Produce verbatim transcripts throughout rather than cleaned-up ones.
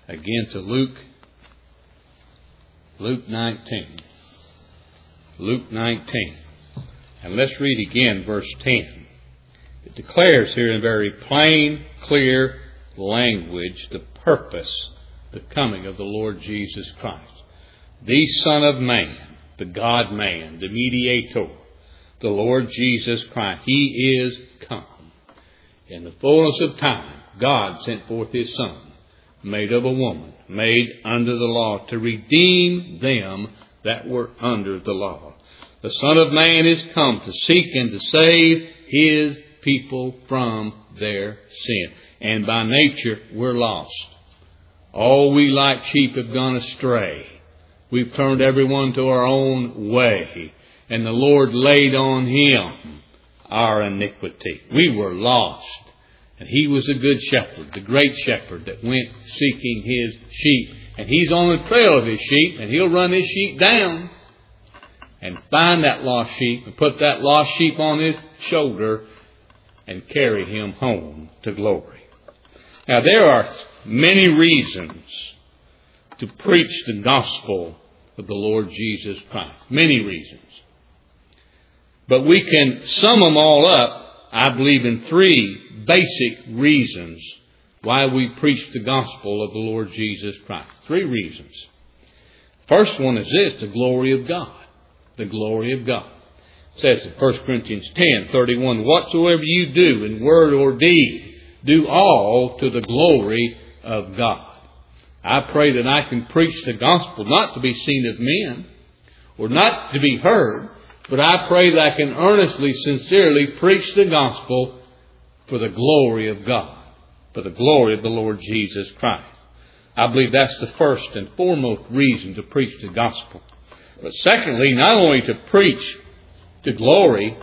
again to Luke, Luke nineteen. Luke nineteen. And let's read again verse ten. It declares here in very plain, clear language the purpose, the coming of the Lord Jesus Christ. The Son of Man, the God-man, the mediator, the Lord Jesus Christ. He is come. In the fullness of time, God sent forth His Son, made of a woman, made under the law, to redeem them that were under the law. The Son of Man is come to seek and to save His people from their sin. And by nature, we're lost. All we like sheep have gone astray. We've turned everyone to our own way. And the Lord laid on Him our iniquity. We were lost. And He was a good shepherd, the great shepherd that went seeking His sheep. And He's on the trail of His sheep, and He'll run His sheep down and find that lost sheep and put that lost sheep on His shoulder and carry him home to glory. Now, there are many reasons to preach the gospel of the Lord Jesus Christ. Many reasons. But we can sum them all up, I believe, in three basic reasons why we preach the gospel of the Lord Jesus Christ. Three reasons. First one is this, the glory of God. The glory of God. It says in First Corinthians ten thirty-one, whatsoever you do in word or deed, do all to the glory of God. I pray that I can preach the gospel not to be seen of men or not to be heard, but I pray that I can earnestly, sincerely preach the gospel for the glory of God, for the glory of the Lord Jesus Christ. I believe that's the first and foremost reason to preach the gospel. But secondly, not only to preach to glory,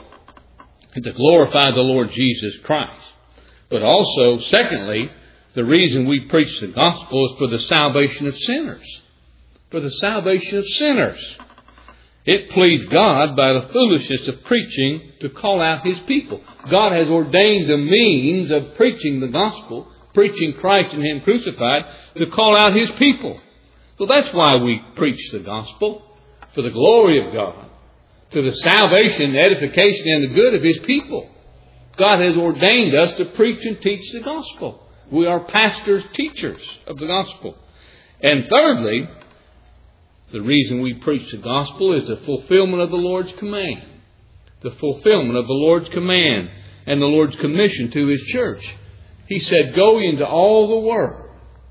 to glorify the Lord Jesus Christ, but also, secondly, the reason we preach the gospel is for the salvation of sinners. For the salvation of sinners. It pleased God by the foolishness of preaching to call out His people. God has ordained the means of preaching the gospel, preaching Christ and Him crucified, to call out His people. So that's why we preach the gospel, for the glory of God, to the salvation, edification, and the good of His people. God has ordained us to preach and teach the gospel. We are pastors, teachers of the gospel. And thirdly, the reason we preach the gospel is the fulfillment of the Lord's command. The fulfillment of the Lord's command and the Lord's commission to His church. He said, go into all the world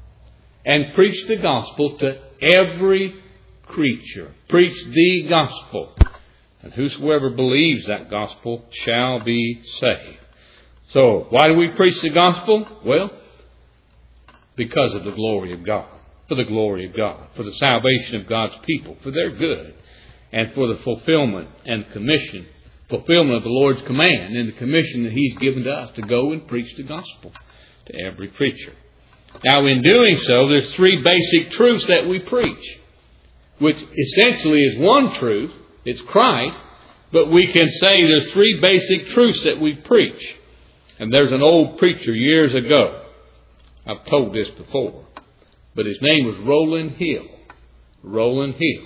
and preach the gospel to every creature. Preach the gospel. And whosoever believes that gospel shall be saved. So, why do we preach the gospel? Well, because of the glory of God. For the glory of God. For the salvation of God's people. For their good. And for the fulfillment and commission. Fulfillment of the Lord's command and the commission that He's given to us to go and preach the gospel to every creature. Now, in doing so, there's three basic truths that we preach. Which essentially is one truth. It's Christ. But we can say there's three basic truths that we preach. And there's an old preacher years ago. I've told this before. But his name was Rowland Hill. Rowland Hill.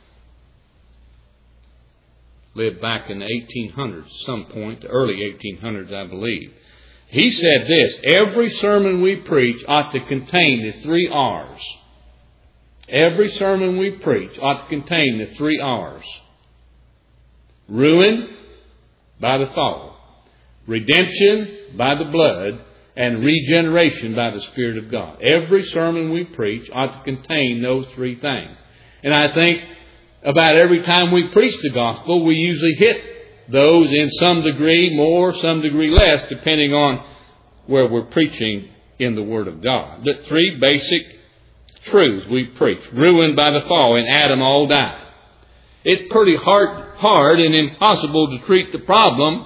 Lived back in the eighteen hundreds, some point, the early eighteen hundreds, I believe. He said this, every sermon we preach ought to contain the three R's. Every sermon we preach ought to contain the three R's. Ruin by the fall. Redemption by the blood. And regeneration by the Spirit of God. Every sermon we preach ought to contain those three things. And I think about every time we preach the gospel, we usually hit those in some degree more, some degree less, depending on where we're preaching in the Word of God. But three basic truths we preach. Ruined by the fall, in Adam all died. It's pretty hard, hard and impossible to treat the problem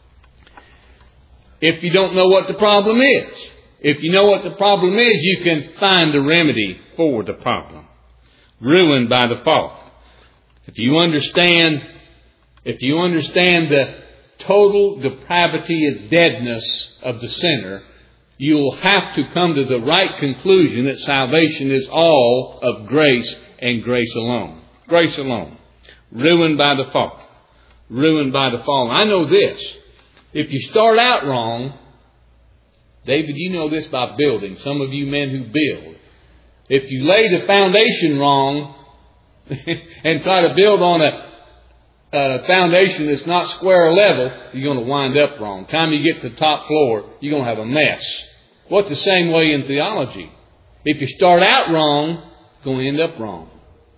if you don't know what the problem is. If you know what the problem is, you can find a remedy for the problem. Ruined by the fall. If you understand, if you understand the total depravity and deadness of the sinner, you'll have to come to the right conclusion that salvation is all of grace and grace alone. Grace alone. Ruined by the fall. Ruined by the fall. And I know this. If you start out wrong, David, you know this by building. Some of you men who build. If you lay the foundation wrong and try to build on a, a foundation that's not square level, you're going to wind up wrong. By the time you get to the top floor, you're going to have a mess. Well, it's the same way in theology. If you start out wrong, you're going to end up wrong.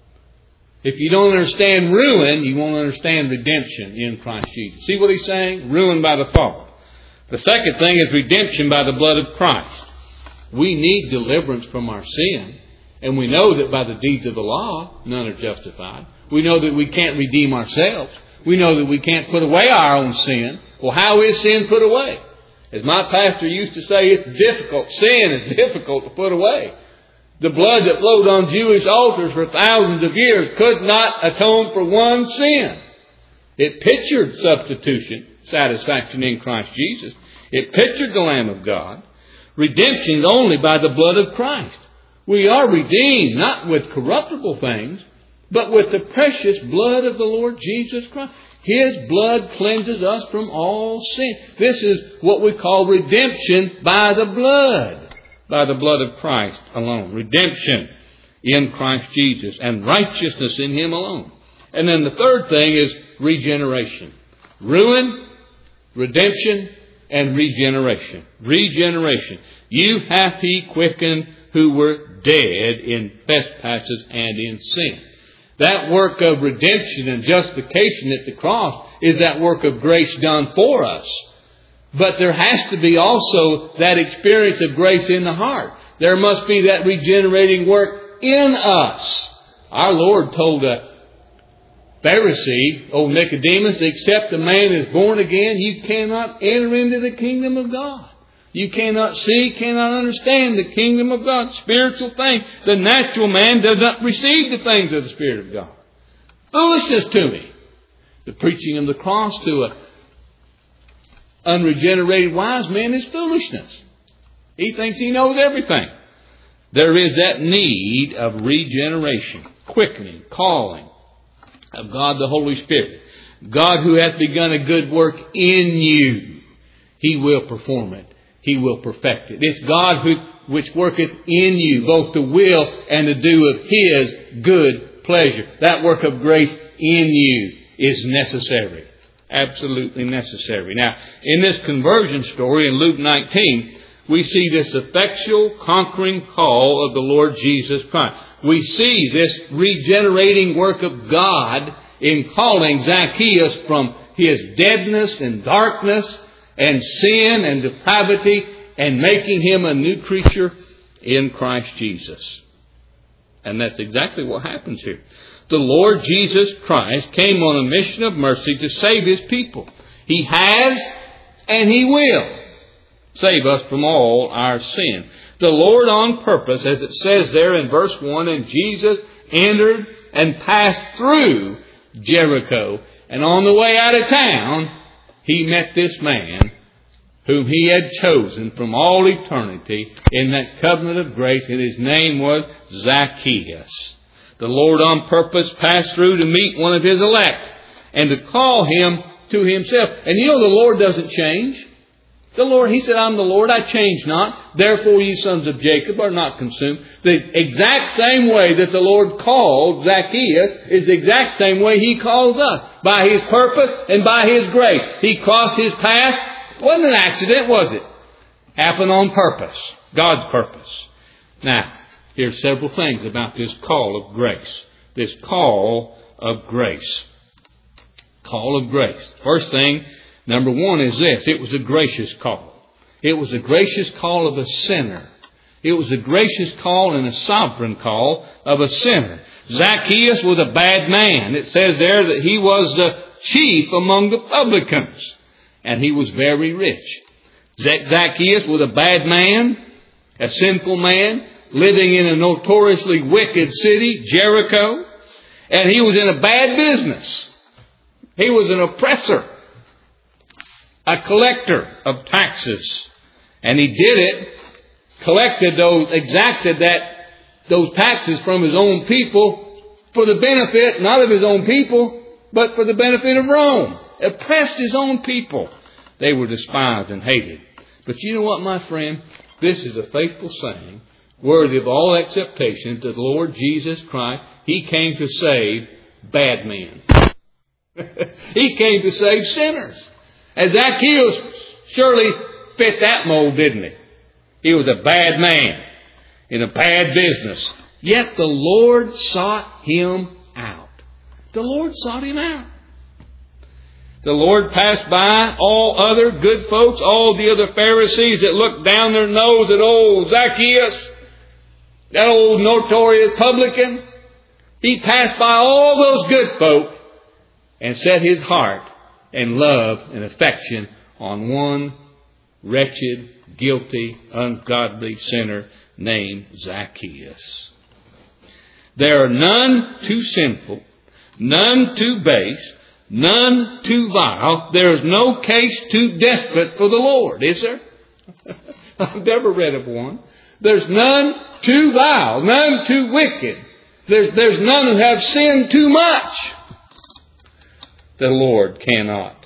If you don't understand ruin, you won't understand redemption in Christ Jesus. See what he's saying? Ruined by the fall. The second thing is redemption by the blood of Christ. We need deliverance from our sin. And we know that by the deeds of the law, none are justified. We know that we can't redeem ourselves. We know that we can't put away our own sin. Well, how is sin put away? As my pastor used to say, it's difficult. Sin is difficult to put away. The blood that flowed on Jewish altars for thousands of years could not atone for one sin. It pictured substitution, satisfaction in Christ Jesus. It pictured the Lamb of God. Redemption is only by the blood of Christ. We are redeemed not with corruptible things, but with the precious blood of the Lord Jesus Christ. His blood cleanses us from all sin. This is what we call redemption by the blood. By the blood of Christ alone. Redemption in Christ Jesus and righteousness in Him alone. And then the third thing is regeneration. Ruin, redemption, and regeneration. Regeneration. You hath He quickened who were dead in trespasses and in sin. That work of redemption and justification at the cross is that work of grace done for us. But there has to be also that experience of grace in the heart. There must be that regenerating work in us. Our Lord told a Pharisee, old Nicodemus, except a man is born again, you cannot enter into the kingdom of God. You cannot see, cannot understand the kingdom of God. Spiritual things. The natural man does not receive the things of the Spirit of God. Foolishness to me. The preaching of the cross to a unregenerated wise man is foolishness. He thinks he knows everything. There is that need of regeneration, quickening, calling of God the Holy Spirit. God who hath begun a good work in you, He will perform it. He will perfect it. It's God who which worketh in you, both the will and the do of His good pleasure. That work of grace in you is necessary. Absolutely necessary. Now, in this conversion story in Luke nineteen, we see this effectual, conquering call of the Lord Jesus Christ. We see this regenerating work of God in calling Zacchaeus from his deadness and darkness and sin and depravity and making him a new creature in Christ Jesus. And that's exactly what happens here. The Lord Jesus Christ came on a mission of mercy to save His people. He has and He will save us from all our sin. The Lord on purpose, as it says there in verse one, and Jesus entered and passed through Jericho. And on the way out of town, He met this man whom He had chosen from all eternity in that covenant of grace, and his name was Zacchaeus. The Lord on purpose passed through to meet one of His elect and to call him to Himself. And you know the Lord doesn't change. The Lord, He said, I'm the Lord, I change not. Therefore ye sons of Jacob are not consumed. The exact same way that the Lord called Zacchaeus is the exact same way He calls us. By His purpose and by His grace. He crossed His path. It wasn't an accident, was it? Happened on purpose. God's purpose. Now, here's several things about this call of grace. This call of grace. Call of grace. First thing, number one is this. It was a gracious call. It was a gracious call of a sinner. It was a gracious call and a sovereign call of a sinner. Zacchaeus was a bad man. It says there that he was the chief among the publicans. And he was very rich. Zacchaeus was a bad man, a sinful man, living in a notoriously wicked city, Jericho. And he was in a bad business. He was an oppressor, a collector of taxes. And he did it, collected those, exacted that, those taxes from his own people for the benefit, not of his own people, but for the benefit of Rome. Oppressed his own people. They were despised and hated. But you know what, my friend? This is a faithful saying, worthy of all acceptation, that the Lord Jesus Christ, He came to save bad men. He came to save sinners. And Zacchaeus surely fit that mold, didn't he? He was a bad man in a bad business. Yet the Lord sought him out. The Lord sought him out. The Lord passed by all other good folks, all the other Pharisees that looked down their nose at old Zacchaeus, that old notorious publican. He passed by all those good folk and set His heart and love and affection on one wretched, guilty, ungodly sinner named Zacchaeus. There are none too sinful, none too base, none too vile. There is no case too desperate for the Lord, is there? I've never read of one. There's none too vile, none too wicked. There's, there's none who have sinned too much. The Lord cannot.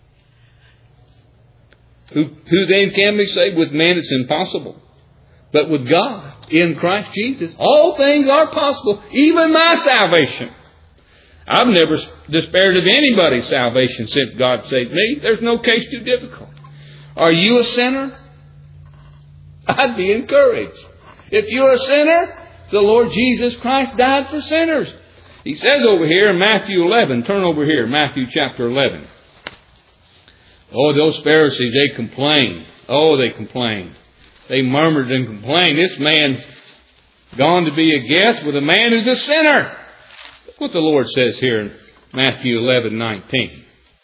Who, who then can be saved? With men it's impossible. But with God, in Christ Jesus, all things are possible. Even my salvation. I've never despaired of anybody's salvation since God saved me. There's no case too difficult. Are you a sinner? I'd be encouraged. If you're a sinner, the Lord Jesus Christ died for sinners. He says over here in Matthew eleven, turn over here, Matthew chapter eleven. Oh, those Pharisees, they complained. Oh, they complained. They murmured and complained. This man's gone to be a guest with a man who's a sinner. Look what the Lord says here in Matthew eleven nineteen.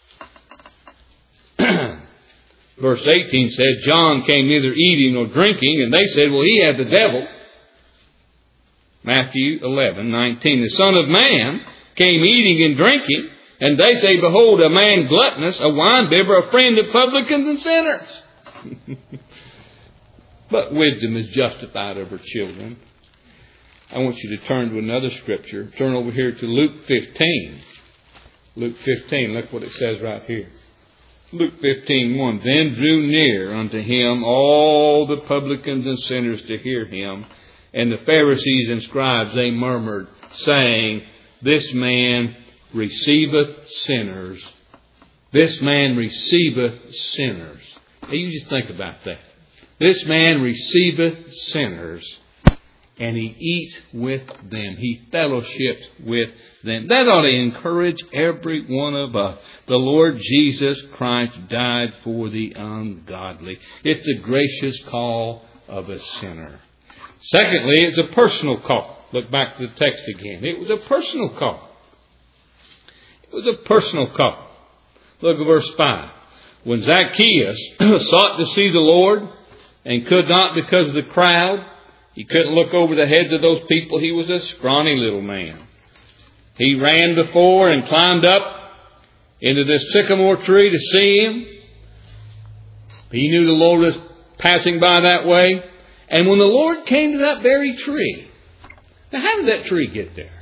Verse eighteen says, John came neither eating nor drinking, and they said, well, he had the devil. Matthew eleven nineteen. The Son of Man came eating and drinking, and they say, behold, a man gluttonous, a winebibber, a friend of publicans and sinners. But wisdom is justified of her children. I want you to turn to another scripture. Turn over here to Luke fifteen. Luke fifteen, look what it says right here. Luke fifteen one. Then drew near unto him all the publicans and sinners to hear him. And the Pharisees and scribes, they murmured, saying, this man receiveth sinners. This man receiveth sinners. Now you just think about that. This man receiveth sinners, and he eats with them. He fellowships with them. That ought to encourage every one of us. The Lord Jesus Christ died for the ungodly. It's a gracious call of a sinner. Secondly, it's a personal call. Look back to the text again. It was a personal call. It was a personal call. Look at verse five. When Zacchaeus sought to see the Lord and could not because of the crowd, he couldn't look over the heads of those people. He was a scrawny little man. He ran before and climbed up into this sycamore tree to see him. He knew the Lord was passing by that way. And when the Lord came to that very tree, now how did that tree get there?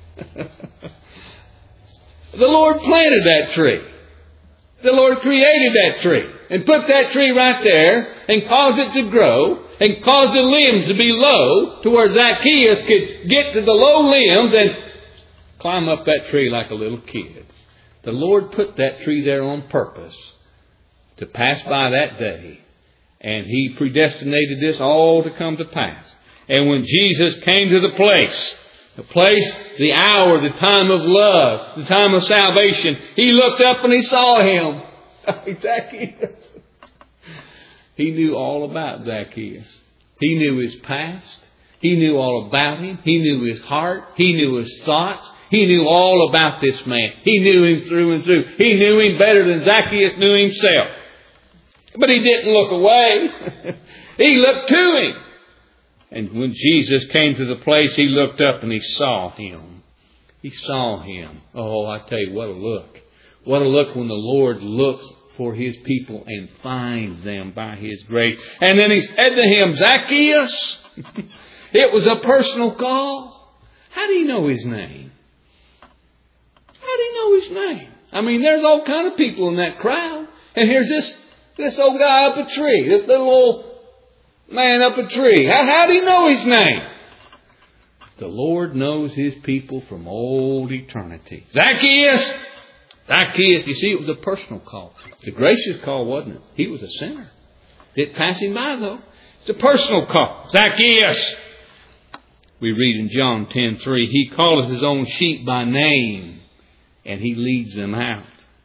The Lord planted that tree. The Lord created that tree and put that tree right there and caused it to grow and caused the limbs to be low to where Zacchaeus could get to the low limbs and climb up that tree like a little kid. The Lord put that tree there on purpose to pass by that day. And He predestinated this all to come to pass. And when Jesus came to the place, the place, the hour, the time of love, the time of salvation, He looked up and He saw him. Zacchaeus. He knew all about Zacchaeus. He knew his past. He knew all about him. He knew his heart. He knew his thoughts. He knew all about this man. He knew him through and through. He knew him better than Zacchaeus knew himself. But he didn't look away. He looked to him. And when Jesus came to the place, he looked up and he saw him. He saw him. Oh, I tell you, what a look. What a look when the Lord looks for His people and finds them by His grace. And then He said to him, Zacchaeus. It was a personal call. How do you know His name? How do you know His name? I mean, there's all kind of people in that crowd. And here's this, this old guy up a tree. This little old man up a tree. How, how do you know His name? The Lord knows His people from old eternity. Zacchaeus! Zacchaeus, you see, it was a personal call. It's a gracious call, wasn't it? He was a sinner. Didn't pass him by, though. It's a personal call. Zacchaeus! We read in John ten three, He calleth His own sheep by name, and He leads them out.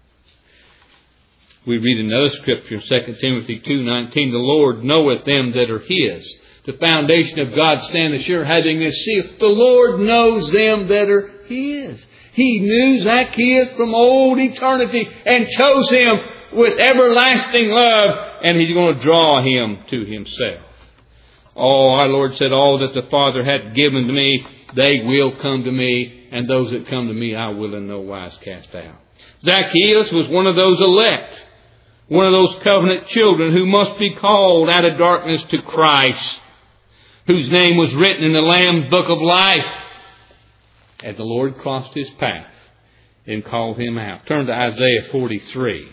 We read another scripture, Second Timothy two nineteen, The Lord knoweth them that are His. The foundation of God standeth sure, having this seal. The Lord knows them that are His. He knew Zacchaeus from old eternity and chose him with everlasting love, and He's going to draw him to Himself. Oh, our Lord said, all that the Father hath given to me, they will come to me, and those that come to me I will in no wise cast out. Zacchaeus was one of those elect, one of those covenant children who must be called out of darkness to Christ, whose name was written in the Lamb's book of life. And the Lord crossed his path and called him out. Turn to Isaiah forty-three.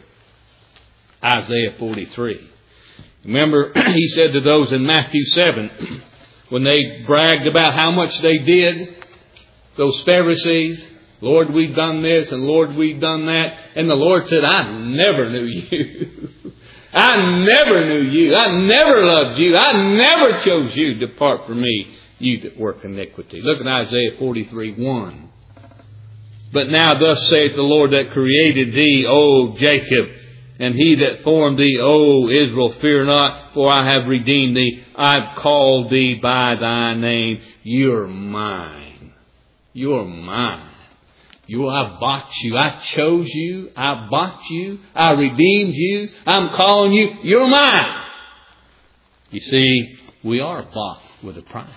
Isaiah forty-three. Remember, He said to those in Matthew seven, when they bragged about how much they did, those Pharisees, Lord, we've done this, and Lord, we've done that. And the Lord said, I never knew you. I never knew you. I never loved you. I never chose you. Depart from me, you that work iniquity. Look at Isaiah forty-three one. But now thus saith the Lord that created thee, O Jacob, and He that formed thee, O Israel, fear not, for I have redeemed thee. I've called thee by thy name. You're mine. You're mine. You, I bought you. I chose you. I bought you. I redeemed you. I'm calling you. You're mine. You see, we are bought with a price.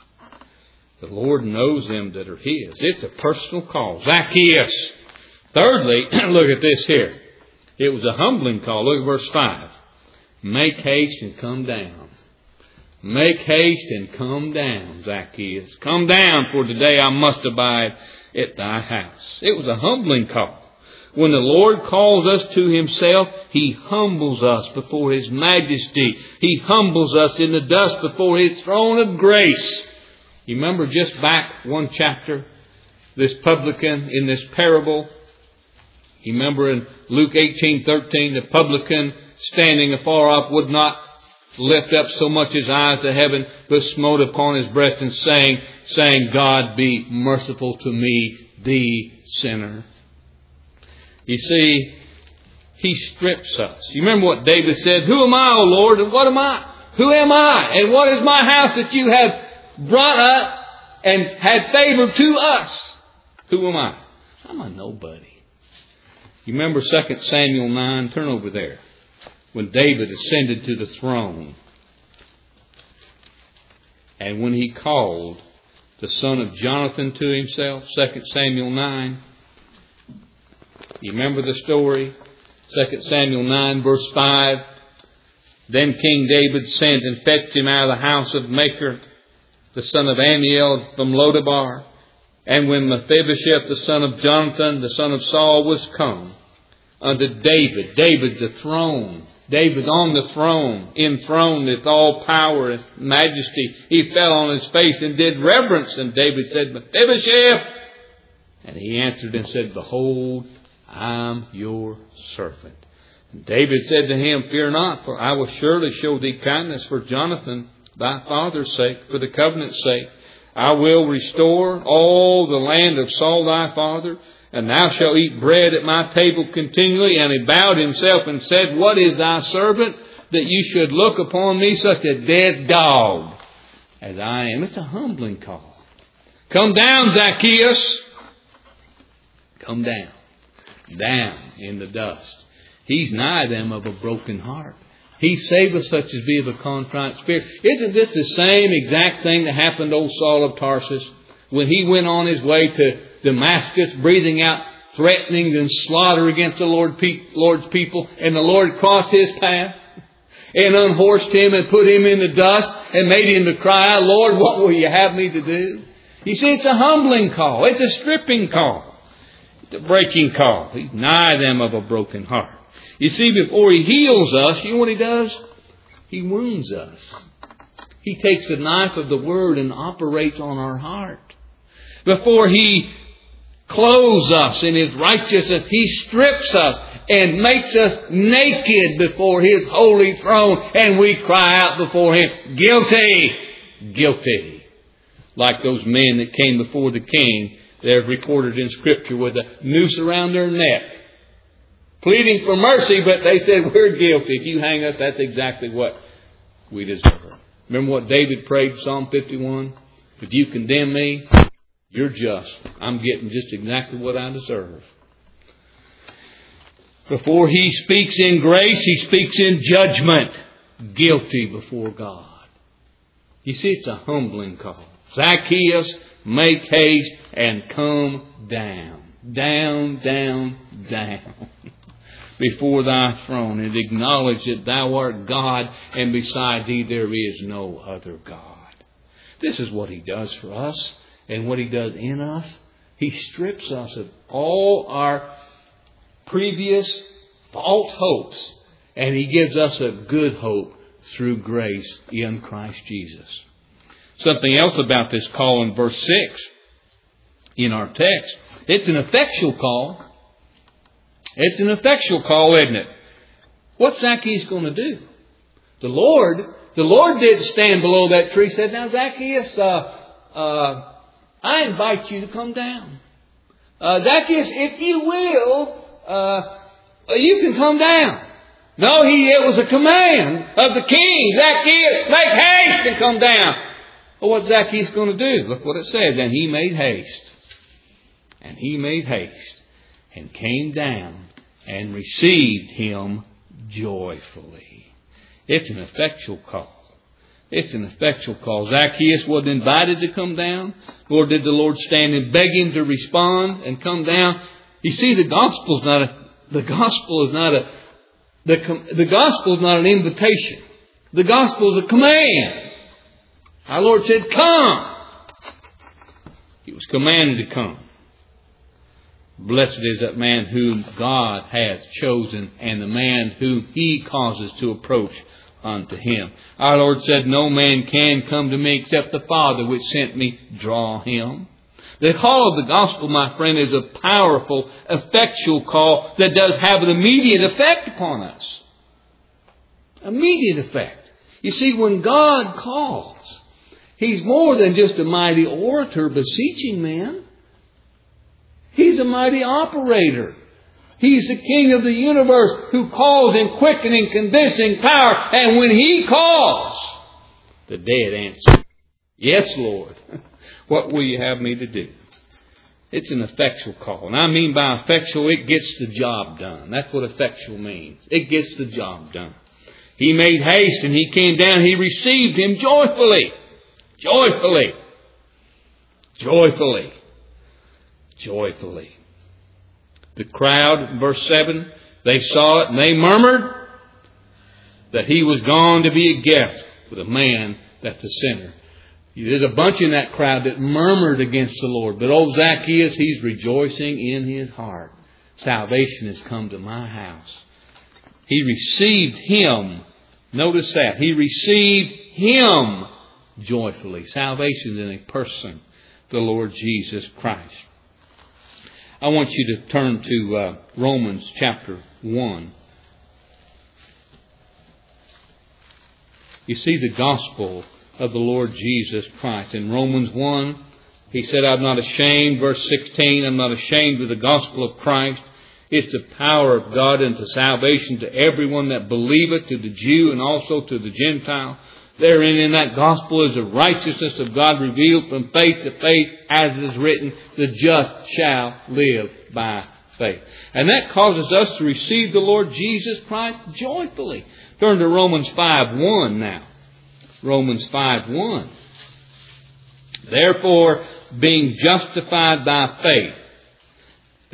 The Lord knows them that are His. It's a personal call. Zacchaeus. Thirdly, look at this here. It was a humbling call. Look at verse five. Make haste and come down. Make haste and come down, Zacchaeus. Come down, for today I must abide at thy house. It was a humbling call. When the Lord calls us to Himself, He humbles us before His majesty. He humbles us in the dust before His throne of grace. You remember just back one chapter, this publican in this parable. You remember in Luke eighteen thirteen, the publican standing afar off would not lift up so much his eyes to heaven, but smote upon his breast and saying, saying, God be merciful to me, the sinner. You see, He strips us. You remember what David said? Who am I, O Lord, and what am I? Who am I, and what is my house that you have brought up and had favor to us? Who am I? I'm a nobody. You remember Second Samuel nine? Turn over there. When David ascended to the throne, and when he called the son of Jonathan to himself, Second Samuel nine. You remember the story? Second Samuel nine verse five. Then King David sent and fetched him out of the house of Machir, the son of Ammiel from Lodabar. And when Mephibosheth, the son of Jonathan, the son of Saul, was come unto David, David's the throne, David on the throne, enthroned with all power and majesty, he fell on his face and did reverence. And David said, Mephibosheth. And he answered and said, Behold, I'm your servant. And David said to him, Fear not, for I will surely show thee kindness for Jonathan, thy father's sake, for the covenant's sake. I will restore all the land of Saul thy father, and thou shalt eat bread at my table continually. And he bowed himself and said, What is thy servant, that you should look upon me such a dead dog as I am? It's a humbling call. Come down, Zacchaeus. Come down. Down in the dust. He's nigh them of a broken heart. He saveth such as be of a contrite spirit. Isn't this the same exact thing that happened to old Saul of Tarsus when he went on his way to Damascus, breathing out threatening and slaughter against the Lord pe- Lord's people, and the Lord crossed his path and unhorsed him and put him in the dust and made him to cry out, Lord, what will you have me to do? You see, it's a humbling call. It's a stripping call. It's a breaking call. He's nigh them of a broken heart. You see, before he heals us, you know what he does? He wounds us. He takes the knife of the Word and operates on our heart. Before he clothes us in his righteousness, he strips us and makes us naked before his holy throne, and we cry out before him, guilty, guilty. Like those men that came before the king, they're recorded in Scripture with a noose around their neck, pleading for mercy, but they said, we're guilty. If you hang us, that's exactly what we deserve. Remember what David prayed, Psalm fifty-one? If you condemn me, you're just. I'm getting just exactly what I deserve. Before he speaks in grace, he speaks in judgment. Guilty before God. You see, it's a humbling call. Zacchaeus, make haste and come down. Down, down, down. Before thy throne, and acknowledge that thou art God, and beside thee there is no other God. This is what he does for us, and what he does in us. He strips us of all our previous false hopes, and he gives us a good hope through grace in Christ Jesus. Something else about this call in verse six in our text. It's an effectual call. It's an effectual call, isn't it? What's Zacchaeus going to do? The Lord, the Lord did stand below that tree, said, now Zacchaeus, uh, uh, I invite you to come down. Uh, Zacchaeus, if you will, uh, you can come down. No, he, it was a command of the king. Zacchaeus, make haste and come down. Well, what's Zacchaeus going to do? Look what it says. And he made haste. And he made haste and came down and received him joyfully. It's an effectual call. It's an effectual call. Zacchaeus wasn't invited to come down, nor did the Lord stand and beg him to respond and come down. You see, the gospel is not a, the gospel is not a, the, the gospel is not an invitation. The gospel is a command. Our Lord said, come. He was commanded to come. Blessed is that man whom God has chosen, and the man whom he causes to approach unto him. Our Lord said, no man can come to me except the Father which sent me draw him. The call of the gospel, my friend, is a powerful, effectual call that does have an immediate effect upon us. Immediate effect. You see, when God calls, He's more than just a mighty orator beseeching men. He's a mighty operator. He's the King of the universe who calls in quickening, convincing power. And when He calls, the dead answer, yes, Lord. What will you have me to do? It's an effectual call. And I mean by effectual, it gets the job done. That's what effectual means. It gets the job done. He made haste and he came down. He received him joyfully. Joyfully. Joyfully. Joyfully. The crowd, verse seven, they saw it and they murmured that he was gone to be a guest with a man that's a sinner. There's a bunch in that crowd that murmured against the Lord. But old Zacchaeus, he's rejoicing in his heart. Salvation has come to my house. He received him. Notice that. He received him joyfully. Salvation in a person, the Lord Jesus Christ. I want you to turn to uh, Romans chapter one. You see the gospel of the Lord Jesus Christ. In Romans one, he said, I'm not ashamed. Verse sixteen, I'm not ashamed of the gospel of Christ. It's the power of God unto salvation to everyone that believeth, to the Jew and also to the Gentile. Therein in that gospel is the righteousness of God revealed from faith to faith, as it is written, the just shall live by faith. And that causes us to receive the Lord Jesus Christ joyfully. Turn to Romans five one now. Romans five one. Therefore, being justified by faith.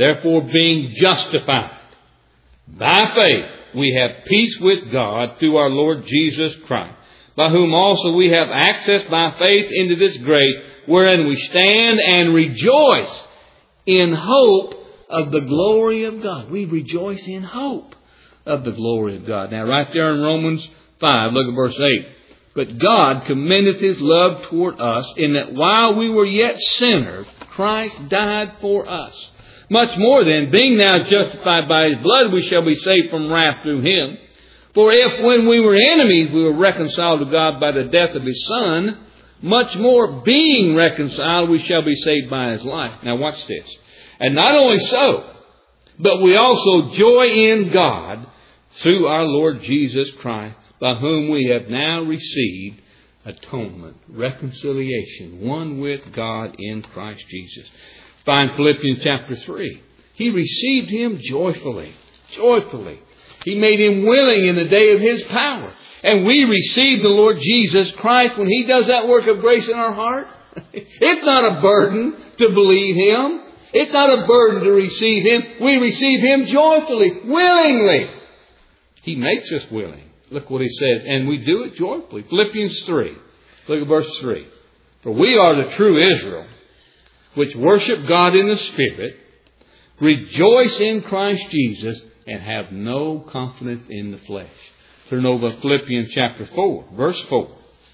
Therefore, being justified by faith, we have peace with God through our Lord Jesus Christ, by whom also we have access by faith into this grace, wherein we stand and rejoice in hope of the glory of God. We rejoice in hope of the glory of God. Now, right there in Romans five, look at verse eight. But God commendeth His love toward us, in that while we were yet sinners, Christ died for us. Much more then, being now justified by His blood, we shall be saved from wrath through Him. For if when we were enemies, we were reconciled to God by the death of His Son, much more being reconciled, we shall be saved by His life. Now watch this. And not only so, but we also joy in God through our Lord Jesus Christ, by whom we have now received atonement, reconciliation, one with God in Christ Jesus. Find Philippians chapter three. He received Him joyfully, joyfully. He made Him willing in the day of His power. And we receive the Lord Jesus Christ when He does that work of grace in our heart. It's not a burden to believe Him. It's not a burden to receive Him. We receive Him joyfully, willingly. He makes us willing. Look what He says. And we do it joyfully. Philippians three. Look at verse three. For we are the true Israel, which worship God in the Spirit, rejoice in Christ Jesus, and have no confidence in the flesh. Turn over to Philippians chapter four, verse four.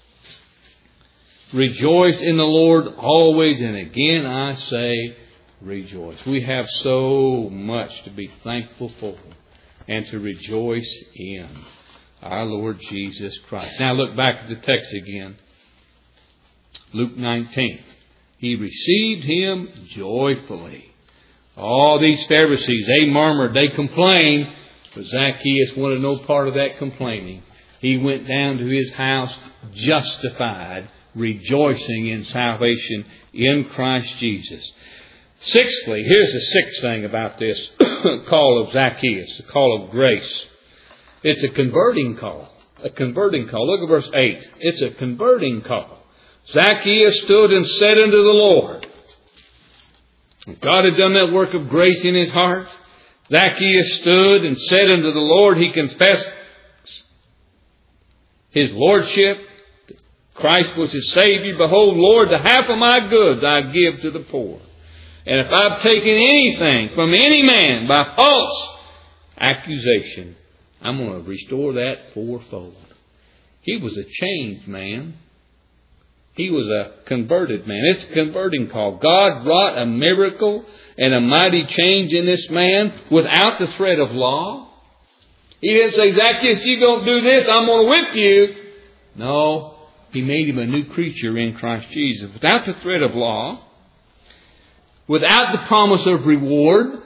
Rejoice in the Lord always, and again I say, rejoice. We have so much to be thankful for and to rejoice in our Lord Jesus Christ. Now look back at the text again. Luke nineteen. He received Him joyfully. All these Pharisees, they murmured, they complained, but Zacchaeus wanted no part of that complaining. He went down to his house justified, rejoicing in salvation in Christ Jesus. Sixthly, here's the sixth thing about this call of Zacchaeus, the call of grace. It's a converting call. A converting call. Look at verse eight. It's a converting call. Zacchaeus stood and said unto the Lord. God had done that work of grace in his heart. Zacchaeus stood and said unto the Lord, he confessed His lordship. Christ was his Savior. Behold, Lord, the half of my goods I give to the poor. And if I've taken anything from any man by false accusation, I'm going to restore that fourfold. He was a changed man. He was a converted man. It's a converting call. God wrought a miracle and a mighty change in this man without the threat of law. He didn't say, Zacchaeus, you don't do this, I'm going to whip you. No, He made him a new creature in Christ Jesus. Without the threat of law, without the promise of reward,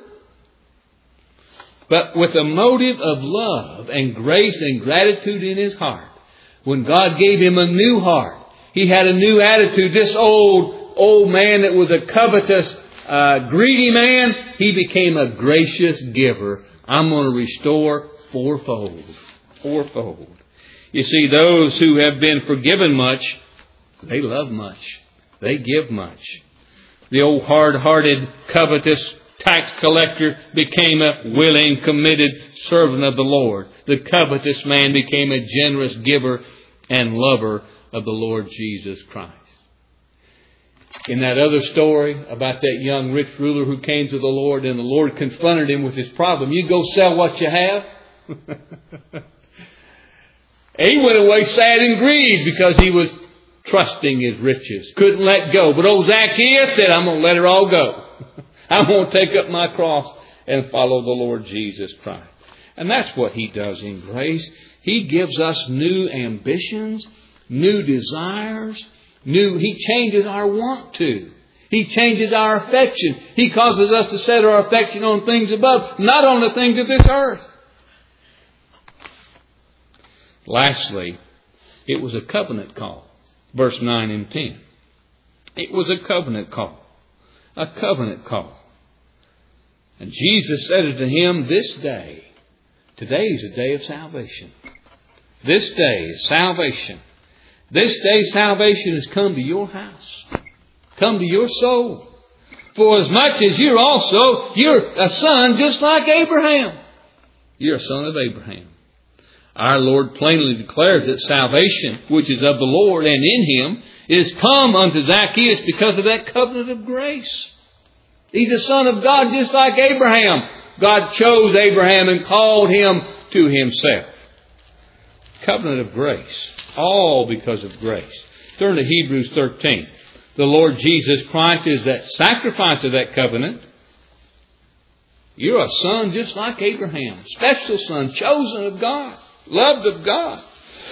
but with a motive of love and grace and gratitude in his heart. When God gave him a new heart, he had a new attitude. This old, old man that was a covetous, uh, greedy man, he became a gracious giver. I'm going to restore fourfold. Fourfold. You see, those who have been forgiven much, they love much. They give much. The old hard-hearted, covetous tax collector became a willing, committed servant of the Lord. The covetous man became a generous giver and lover of the Lord Jesus Christ. In that other story about that young rich ruler who came to the Lord and the Lord confronted him with his problem. You go sell what you have. He went away sad and grieved because he was trusting his riches. Couldn't let go. But old Zacchaeus said, I'm going to let it all go. I'm going to take up my cross and follow the Lord Jesus Christ. And that's what He does in grace. He gives us new ambitions, new desires, new. He changes our want to. He changes our affection. He causes us to set our affection on things above, not on the things of this earth. Lastly, it was a covenant call. Verse nine and ten. It was a covenant call. A covenant call. And Jesus said unto him, this day, today is a day of salvation. This day is salvation. This day salvation has come to your house. Come to your soul. For as much as you're also, you're a son just like Abraham. You're a son of Abraham. Our Lord plainly declares that salvation, which is of the Lord and in Him, is come unto Zacchaeus because of that covenant of grace. He's a son of God just like Abraham. God chose Abraham and called him to Himself. Covenant of grace. All because of grace. Turn to Hebrews thirteen. The Lord Jesus Christ is that sacrifice of that covenant. You're a son just like Abraham. Special son, chosen of God, loved of God.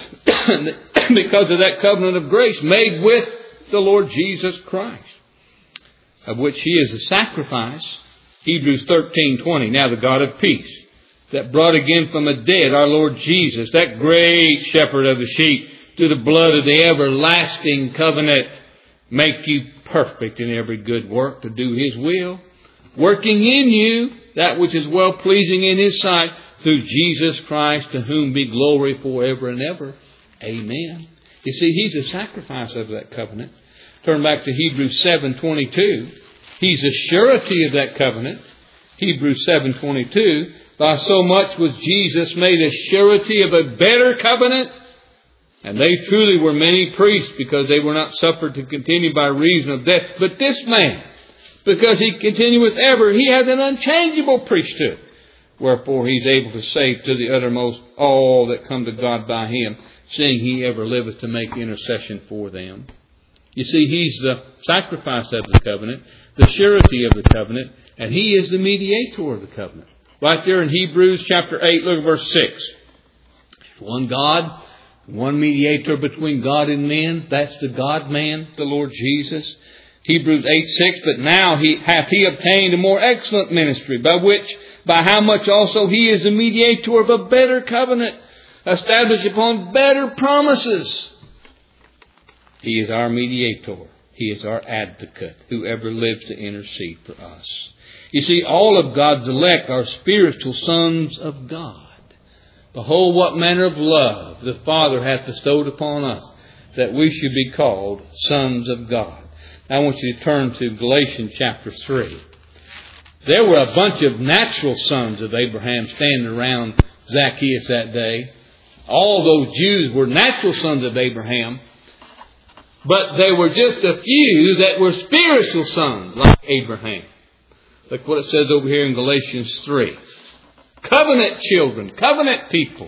Because of that covenant of grace made with the Lord Jesus Christ, of which He is the sacrifice. Hebrews thirteen twenty. Now the God of peace, that brought again from the dead our Lord Jesus, that great shepherd of the sheep, through the blood of the everlasting covenant, make you perfect in every good work to do His will, working in you that which is well pleasing in His sight, through Jesus Christ, to whom be glory forever and ever. Amen. You see, He's a sacrifice of that covenant. Turn back to Hebrews seven twenty-two. He's a surety of that covenant. Hebrews seven twenty-two. By so much was Jesus made a surety of a better covenant. And they truly were many priests, because they were not suffered to continue by reason of death. But this man, because He continueth ever, He hath an unchangeable priesthood. Wherefore He's able to save to the uttermost all that come to God by Him, seeing He ever liveth to make intercession for them. You see, He's the sacrifice of the covenant, the surety of the covenant, and He is the mediator of the covenant. Right there in Hebrews chapter eight, look at verse six. One God, one mediator between God and men. That's the God-man, the Lord Jesus. Hebrews eight six. But now he hath He obtained a more excellent ministry, by which, by how much also He is the mediator of a better covenant, established upon better promises. He is our mediator. He is our advocate, whoever lives to intercede for us. You see, all of God's elect are spiritual sons of God. Behold, what manner of love the Father hath bestowed upon us, that we should be called sons of God. Now I want you to turn to Galatians chapter three. There were a bunch of natural sons of Abraham standing around Zacchaeus that day. All those Jews were natural sons of Abraham. But there were just a few that were spiritual sons like Abraham. Look what it says over here in Galatians three. Covenant children, covenant people.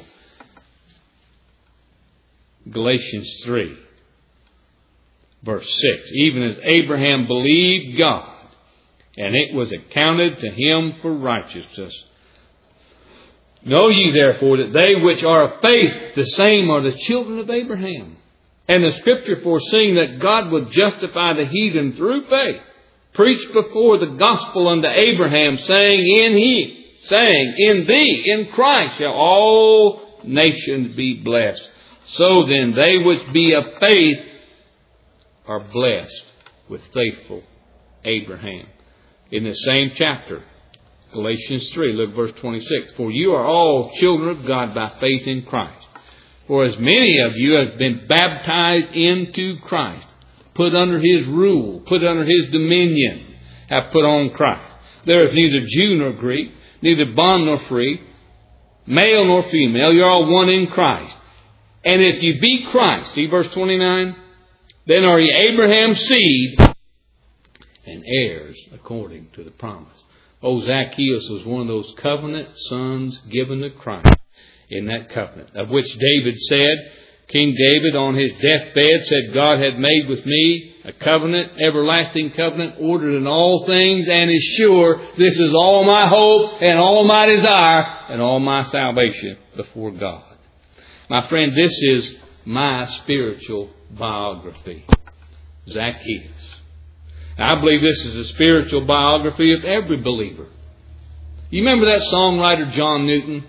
Galatians three, verse six. Even as Abraham believed God, and it was accounted to him for righteousness. Know ye therefore that they which are of faith, the same are the children of Abraham. And the Scripture, foreseeing that God would justify the heathen through faith, preached before the gospel unto Abraham, saying, In he, saying, In thee, in Christ, shall all nations be blessed. So then, they which be of faith are blessed with faithful Abraham. In the same chapter, Galatians three, look verse twenty-six. For you are all children of God by faith in Christ. For as many of you have been baptized into Christ, put under His rule, put under His dominion, have put on Christ. There is neither Jew nor Greek, neither bond nor free, male nor female. You're all one in Christ. And if you be Christ, see verse twenty-nine, then are ye Abraham's seed and heirs according to the promise. Oh, Zacchaeus was one of those covenant sons given to Christ. In that covenant, of which David said, King David on his deathbed said, God had made with me a covenant, everlasting covenant, ordered in all things, and is sure this is all my hope and all my desire and all my salvation before God. My friend, this is my spiritual biography. Zacchaeus. I believe this is a spiritual biography of every believer. You remember that songwriter John Newton?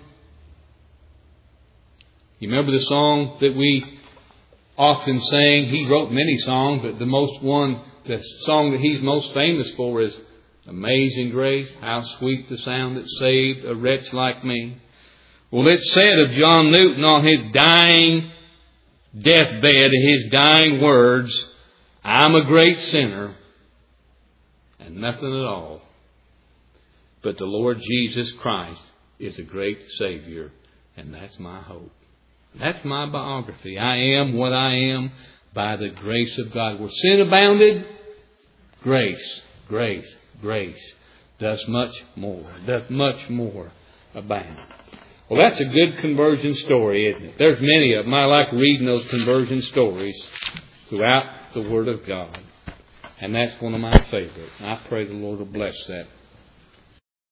You remember the song that we often sang? He wrote many songs, but the most one, the song that he's most famous for is Amazing Grace, how sweet the sound that saved a wretch like me. Well, it's said of John Newton on his dying deathbed, his dying words, I'm a great sinner, and nothing at all. But the Lord Jesus Christ is a great Savior, and that's my hope. That's my biography. I am what I am by the grace of God. Where sin abounded, grace, grace, grace does much more, does much more abound. Well, that's a good conversion story, isn't it? There's many of them. I like reading those conversion stories throughout the Word of God. And that's one of my favorites. I pray the Lord will bless that